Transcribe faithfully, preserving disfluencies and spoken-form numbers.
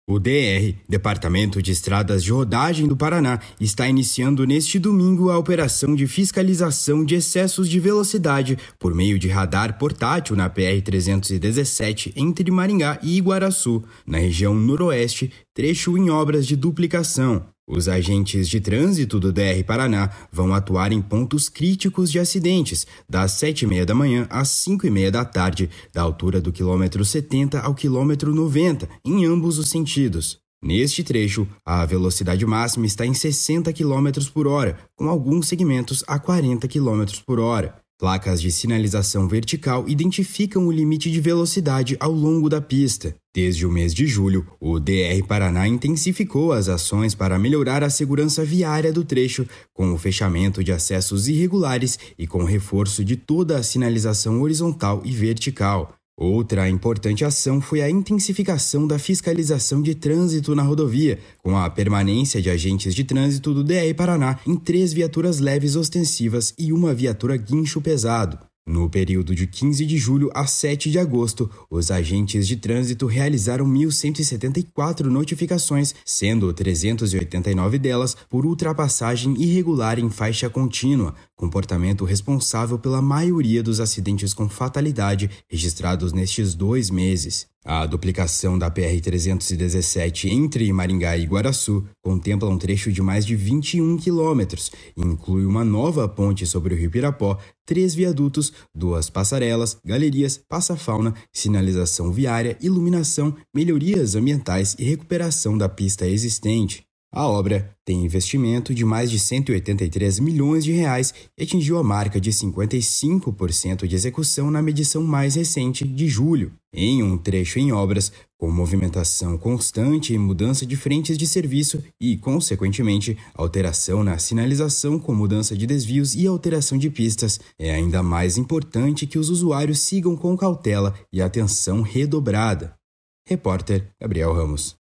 O D R, Departamento de Estradas de Rodagem do Paraná, está iniciando neste domingo a operação de fiscalização de excessos de velocidade por meio de radar portátil na P R trezentos e dezessete entre Maringá e Iguaraçu, na região noroeste, trecho em obras de duplicação. Os agentes de trânsito do D R Paraná vão atuar em pontos críticos de acidentes, das sete e meia da manhã às cinco e meia da tarde, da altura do quilômetro setenta ao quilômetro noventa, em ambos os sentidos. Neste trecho, a velocidade máxima está em sessenta quilômetros por hora, com alguns segmentos a quarenta quilômetros por hora. Placas de sinalização vertical identificam o limite de velocidade ao longo da pista. Desde o mês de julho, o D R Paraná intensificou as ações para melhorar a segurança viária do trecho, com o fechamento de acessos irregulares e com o reforço de toda a sinalização horizontal e vertical. Outra importante ação foi a intensificação da fiscalização de trânsito na rodovia, com a permanência de agentes de trânsito do D R Paraná em três viaturas leves ostensivas e uma viatura guincho pesado. No período de quinze de julho a sete de agosto, os agentes de trânsito realizaram mil cento e setenta e quatro notificações, sendo trezentas e oitenta e nove delas por ultrapassagem irregular em faixa contínua, comportamento responsável pela maioria dos acidentes com fatalidade registrados nestes dois meses. A duplicação da P R trezentos e dezessete entre Maringá e Iguaraçu contempla um trecho de mais de vinte e um quilômetros e inclui uma nova ponte sobre o Rio Pirapó, três viadutos, duas passarelas, galerias, passa-fauna, sinalização viária, iluminação, melhorias ambientais e recuperação da pista existente. A obra tem investimento de mais de cento e oitenta e três milhões de reais e atingiu a marca de cinquenta e cinco por cento de execução na medição mais recente de julho. Em um trecho em obras, com movimentação constante e mudança de frentes de serviço e, consequentemente, alteração na sinalização com mudança de desvios e alteração de pistas, é ainda mais importante que os usuários sigam com cautela e atenção redobrada. Repórter Gabriel Ramos.